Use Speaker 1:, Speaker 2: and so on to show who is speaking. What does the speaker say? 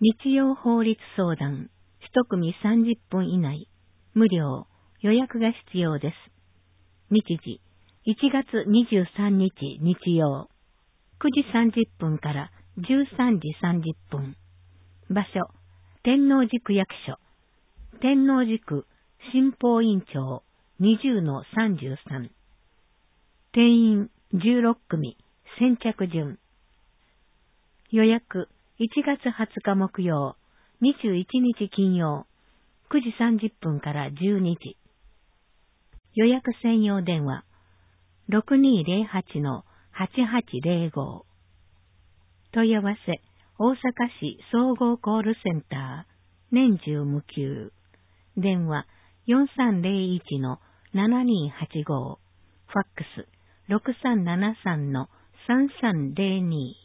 Speaker 1: 日曜法律相談、一組30分以内、無料、予約が必要です。日時、1月23日日曜、9時30分から13時30分。場所、天王寺区役所、天王寺区新法院長 20-33。定員16組、先着順。予約、1月20日木曜、21日金曜、9時30分から12時。予約専用電話、6208-8805。問い合わせ、大阪市総合コールセンター、年中無休。電話、4301-7285。ファックス、6373-3302。